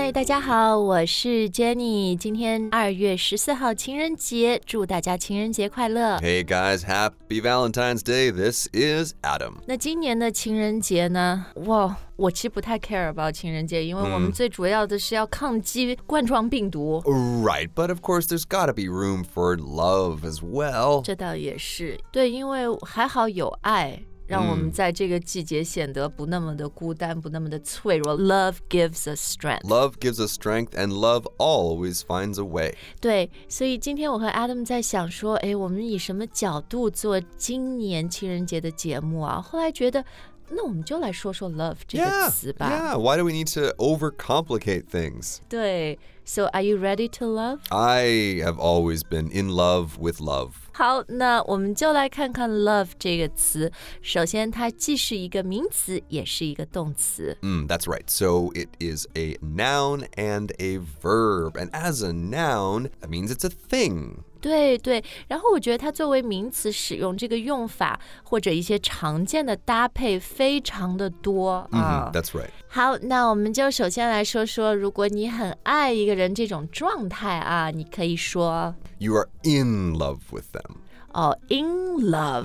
嗨，大家好，我是 Jenny。今天2月14号情人节，祝大家情人节快乐。 Hey guys, happy Valentine's Day. This is Adam. 那今年的情人节呢？我其实不太 care about 情人节，因为我们最主要的是要抗击冠状病毒。 Right, but of course there's gotta be room for love as well. 这倒也是，对，因为还好有爱。让我们在这个季节显得不那么的孤单，不那么的脆弱。Love gives us strength. Love gives us strength, and love always finds a way. 对，所以今天我和 Adam 在想说，我们以什么角度做今年情人节的节目啊？后来觉得，那我们就来说说 love 这个词吧。 Yeah, why do we need to overcomplicate things? 对 ，So are you ready to love? I have always been in love with love. 好，那我们就来看看 love 这个词。首先，它既是一个名词，也是一个动词。 That's right. So it is a noun and a verb. And as a noun, that means it's a thing. 对对，然后我觉得它作为名词使用这个用法或者一些常见的搭配非常的多啊。 That's right. 好，那我们就首先来说说，如果你很爱一个人这种状态啊，你可以说 You are in love with them. in love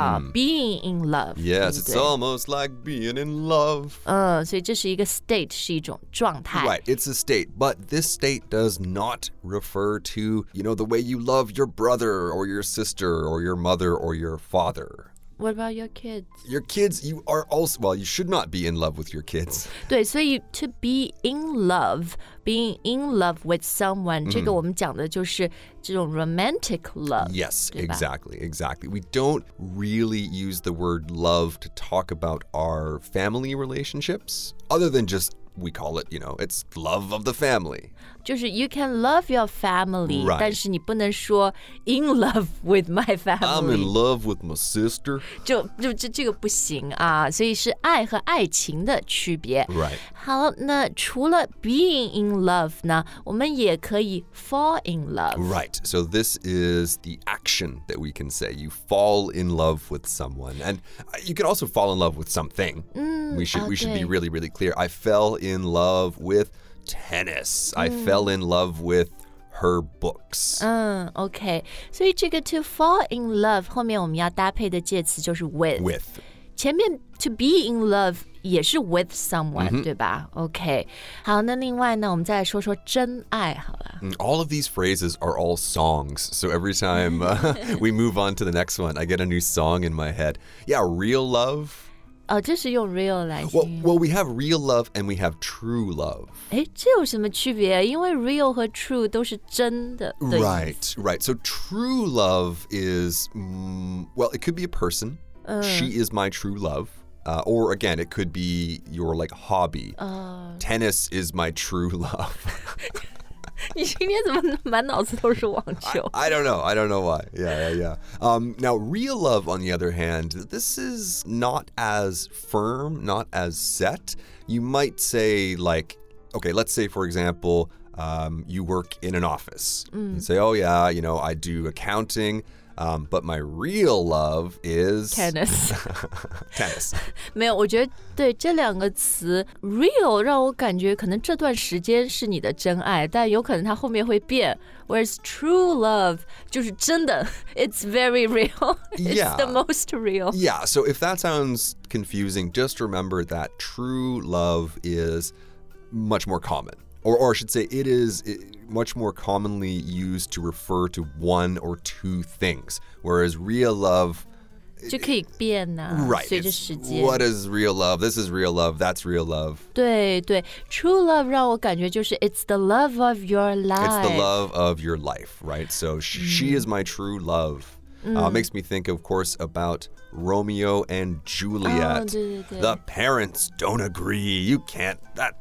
being in love. Yes, 对不对 it's almost like being in love. 所以这是一个 state， 是一种状态。 Right, it's a state, but this state does not refer to, the way you love your brother or your sister or your mother or your father. What about your kids? Your kids, you are also, well, you should not be in love with your kids. 对，所以 to be in love, being in love with someone，这个我们讲的就是这种 romantic love. Yes, 对吧？ exactly. We don't really use the word love to talk about our family relationships, other than just we call it, it's love of the family. 就是 you can love your family， Right. 但是你不能说 in love with my family。 I'm in love with my sister. 这个不行啊，所以是爱和爱情的区别。 Right. 好，那除了 being in love 呢，我们也可以 fall in love。 Right. So this is the action that we can say. You fall in love with someone. And you can also fall in love with something. We should be really, really clear. I fell in love with tennis. I fell in love with her books. OK， 所以这个 to fall in love 后面我们要搭配的介词就是 with。 With. 前面 to be in love 也是 with someone，对吧 ？OK， 好，那另外呢，我们再来说说真爱好了。 All of these phrases are all songs. So every time we move on to the next one, I get a new song in my head. Yeah, real love. 这是用 real 来形容。 Well, we have real love and we have true love. 这有什么区别？因为 real 和 true 都是真的的意思。 Right. So true love is, well, it could be a person. She is my true love. Or again, it could be your hobby. Tennis is my true love. 你今天怎么满脑子都是网球？ I don't know. I don't know why. Yeah. Now, real love, on the other hand, this is not as firm, not as set. You might say, okay, let's say, for example, you work in an office. You say, oh, yeah, I do accounting. But my real love is tennis. Tennis. 没有，我觉得对这两个词 real 让我感觉可能这段时间是你的真爱，但有可能它后面会变。Whereas true love 就是真的 ，it's very real. It's the most real. Yeah. So if that sounds confusing, just remember that true love is much more common. Or I should say, it is much more commonly used to refer to one or two things, whereas real love 就可以变啊 right, 随着时间。 What is real love? This is real love. That's real love. 对对 ，true love 让我感觉就是 it's the love of your life. It's the love of your life, right? So she is my true love. Makes me think, of course, about Romeo and Juliet. 对对对 The parents don't agree. You can't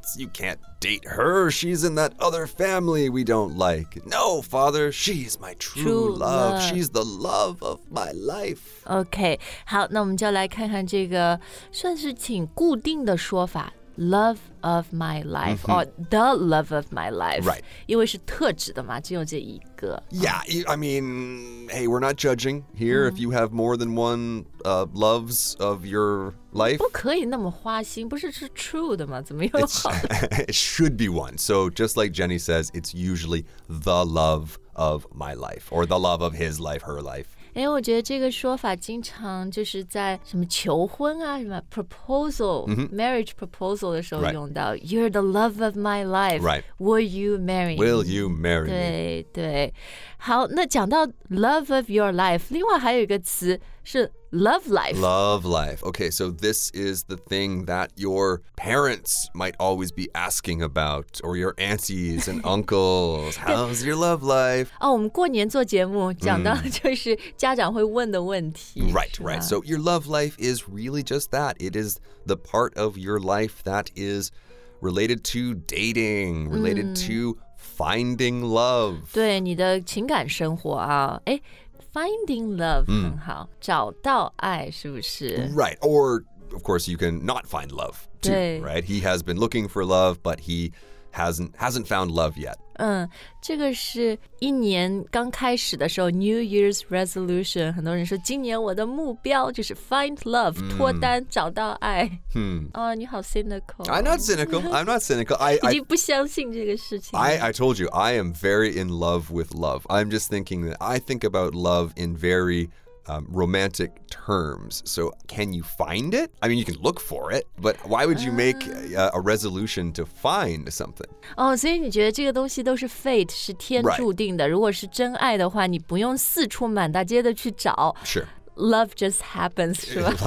date her. She's in that other family we don't like. No, father, she's my true love. She's the love of my life. OK， 好，那我们就来看看这个算是挺固定的说法。Love of my life, or the love of my life. Right. 因为是特指的嘛，只有这一个。 Yeah, I mean, hey, we're not judging here. If you have more than one loves of your life, 不可以那么花心，不是 true 的吗？怎么又好？ it should be one. So just like Jenny says, it's usually the love of my life or the love of his life, her life. 哎，我觉得这个说法经常就是在什么求婚啊、什么 proposal、marriage proposal 的时候 Right. 用到。You're the love of my life. Right. Will you marry me? Will you marry me? 对对，好，那讲到 love of your life， 另外还有一个词是 love life。 Love life. Okay, so this is the thing that your parents might always be asking about, or your aunties and uncles. How's your love life? 哦，我们过年做节目讲到就是家长会问的问题。 Right, 是吧 right. So your love life is really just that. It is the part of your life that is related to dating, related to finding love. 对你的情感生活啊，哎 ，finding love 很好，找到爱是不是？ Right. Or, of course, you can not find love too, 对。 right? He has been looking for love, but he hasn't found love yet. 这个是一年刚开始的时候 New Year's resolution， 很多人说今年我的目标就是 find love， 脱单找到爱。哦，你好 cynical。 I'm not cynical. I'm not cynical. 已经不相信这个事情。 I told you, I am very in love with love. I'm just thinking that I think about love in very romantic terms. So can you find it? I mean, you can look for it, but why would you make a resolution to find something? 哦，所以你觉得这个东西都是 fate， 是天注定的。如果是真爱的话，你不用四处满大街的去找。 Sure. Love just happens， 是吧？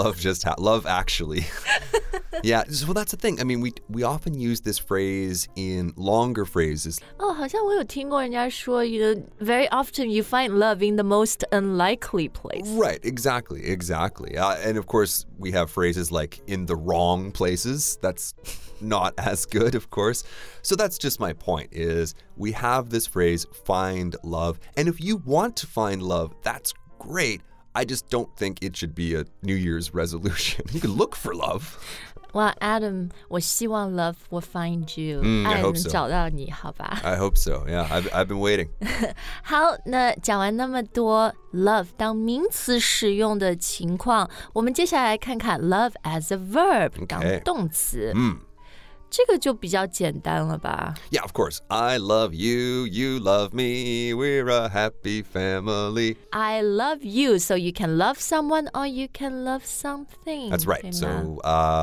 Love actually. Yeah, well, that's the thing. I mean, we often use this phrase in longer phrases. 哦，好像我有听过人家说 you know, very often you find love in the most unlikely place. Right, exactly. And of course, we have phrases like in the wrong places. That's not as good, of course. So that's just my point is we have this phrase, find love. And if you want to find love, that's great. I just don't think it should be a New Year's resolution. You can look for love. 哇 Adam， 我希望 love will find you， I 爱 hope 能 so. 找到你，好吧？ I hope so. Yeah, I've been waiting. 好，那讲完那么多 love 当名词使用的情况，我们接下来看看 love as a verb 当动词。这个就比较简单了吧？ Yeah, of course. I love you, you love me, we're a happy family. I love you, so you can love someone or you can love something. That's right. 对吗 So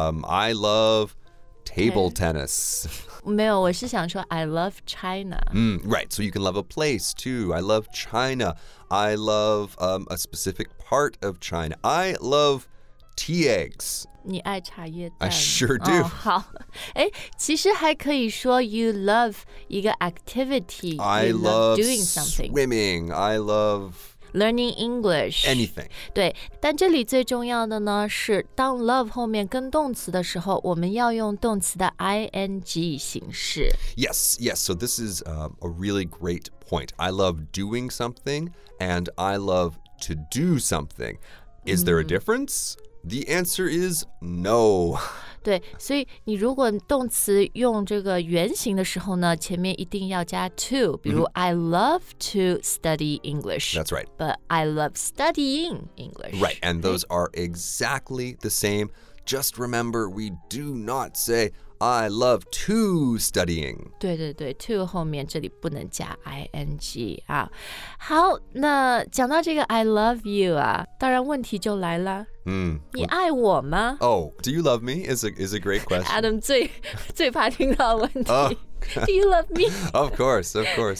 I love table tennis. 没有，我是想说 I love China. Right. So you can love a place too. I love China. I love a specific part of China. I love tea eggs. 你爱茶叶蛋 I sure do. 哦，好，哎，其实还可以说 you love 一个 activity. I you love doing something. swimming. I love Learning English. anything. 对，但这里最重要的呢是，当 love 后面跟动词的时候，我们要用动词的 ing 形式。 Yes. So this is a really great point. I love doing something and I love to do something. Is there a difference? The answer is no. 对，所以你如果动词用这个原形的时候呢，前面一定要加 to。比如、I love to study English. That's right. But I love studying English. Right. And those are exactly the same. Just remember, we do not say, I love to studying. 对对对 to 后面这里不能加 ing 啊。好，那讲到这个 I love you 啊，当然问题就来了，你爱我吗 Oh, do you love me? Is a great question. ？Adam 最怕听到的问题。Do you love me? Of course.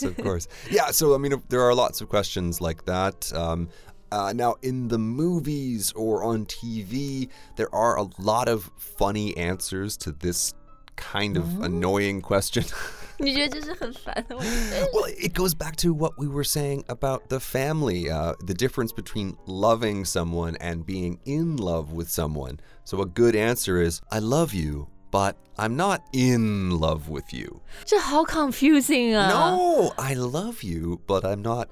Yeah, so I mean, there are lots of questions like that. Now, in the movies or on TV, there are a lot of funny answers to this kind of annoying question. 你觉得这是很烦的问题？ Well, it goes back to what we were saying about the family, the difference between loving someone and being in love with someone. So a good answer is, I love you, but I'm not in love with you. 这好 confusing 啊！ No, I love you, but I'm not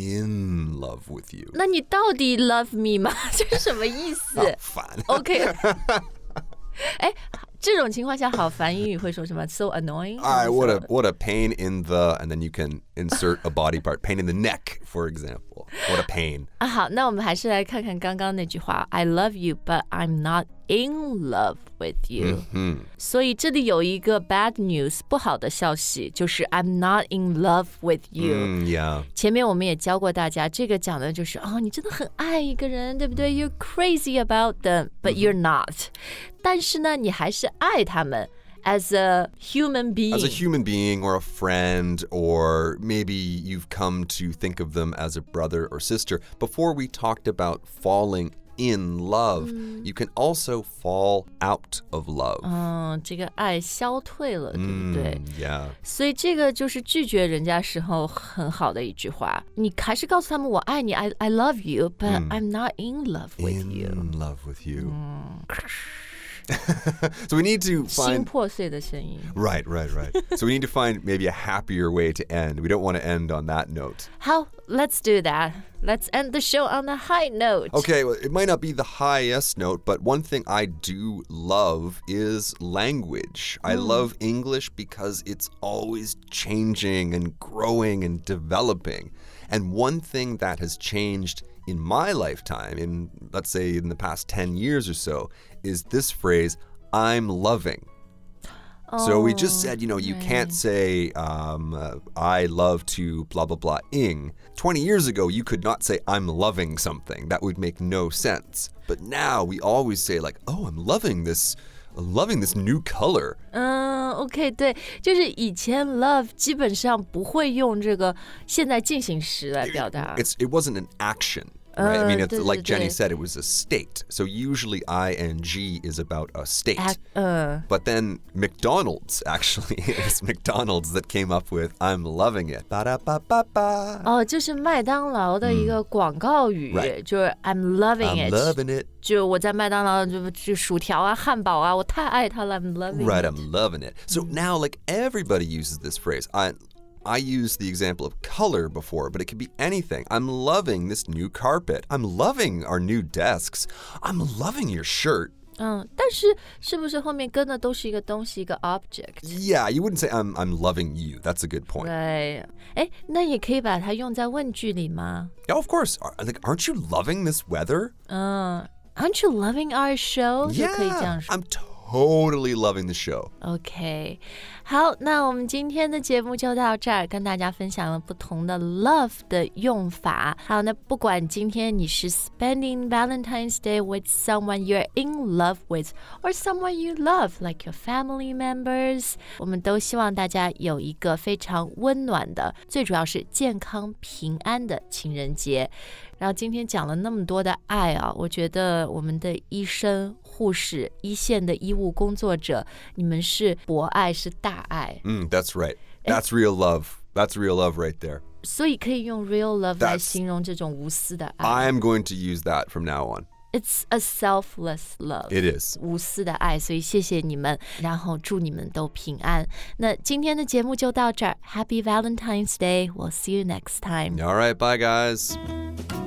in love with you. 那你到底 love me 吗？这是什么意思 Fun. ？OK 哎，这种情况下好烦，英语会说什么 ？So annoying. What a pain in the, and then you can insert a body part. Pain in the neck, for example. what a pain. 啊，好，那我们还是来看看刚刚那句话 I love you, but I'm not in love with you. 所以这里有一个 bad news 不好的消息，就是 I'm not in love with you. Yeah. 前面我们也教过大家，这个讲的就是你真的很爱一个人，对不对？ You're crazy about them, but you're not. 但是呢，你还是爱他们。As a human being. As a human being or a friend, or maybe you've come to think of them as a brother or sister. Before we talked about falling in love, you can also fall out of love. 这个爱消退了，对不对 ？Yeah. 所以这个就是拒绝人家时候很好的一句话。你还是告诉他们我爱你 I love you, but I'm not in love with you. In love with you. So we need to 心 find... 破碎的声音。 Right. So we need to find maybe a happier way to end. We don't want to end on that note. 好 let's do that. Let's end the show on a high note. Okay, well, it might not be the highest note, but one thing I do love is language. I love English because it's always changing and growing and developing. And one thing that has changed in my lifetime, in let's say in the past 10 years or so, is this phrase, I'm loving. So we just said, you can't say, I love to blah, blah, blah, ing. 20 years ago, you could not say, I'm loving something. That would make no sense. But now we always say like, oh, I'm loving this new color. OK 对，就是以前 love 基本上不会用这个现在进行时来表达。 It wasn't an action. Right? I mean, it's, like Jenny 对。 said, it was a state. So usually ing is about a state. But then McDonald's, actually, it was McDonald's that came up with I'm loving it. Ba-da-ba-ba-ba. 就是麦当劳的一个广告语， Right. 就是 I'm loving I'm it. loving it. 就我在麦当劳就薯条啊、汉堡啊，我太爱它了 I'm loving Right, it. I'm loving it. So now, like, everybody uses this phrase. I used the example of color before, but it could be anything. I'm loving this new carpet. I'm loving our new desks. I'm loving your shirt. 但是是不是后面跟的都是一个东西，一个 object？ Yeah, you wouldn't say I'm loving you. That's a good point. 对，哎，那也可以把它用在问句里吗？ Yeah, of course. Like, aren't you loving this weather? Aren't you loving our show？ 就可以这样 Yeah, 说。 I'm totally loving the show. OK， 好，那我们今天的节目就到这儿，跟大家分享了不同的 love 的用法。好，那不管今天你是 spending Valentine's Day with someone you're in love with or someone you love like your family members， 我们都希望大家有一个非常温暖的，最主要是健康平安的情人节。然后今天讲了那么多的爱啊，我觉得我们的医生、护士、一线的医务工作者，你们是博爱，是大爱。 That's right. That's real love. That's real love right there. 所以可以用 real love 来形容这种无私的爱。 I'm going to use that from now on. It's a selfless love. It is. 无私的爱，所以谢谢你们，然后祝你们都平安。那今天的节目就到这儿。Happy Valentine's Day. We'll see you next time. All right, bye, guys.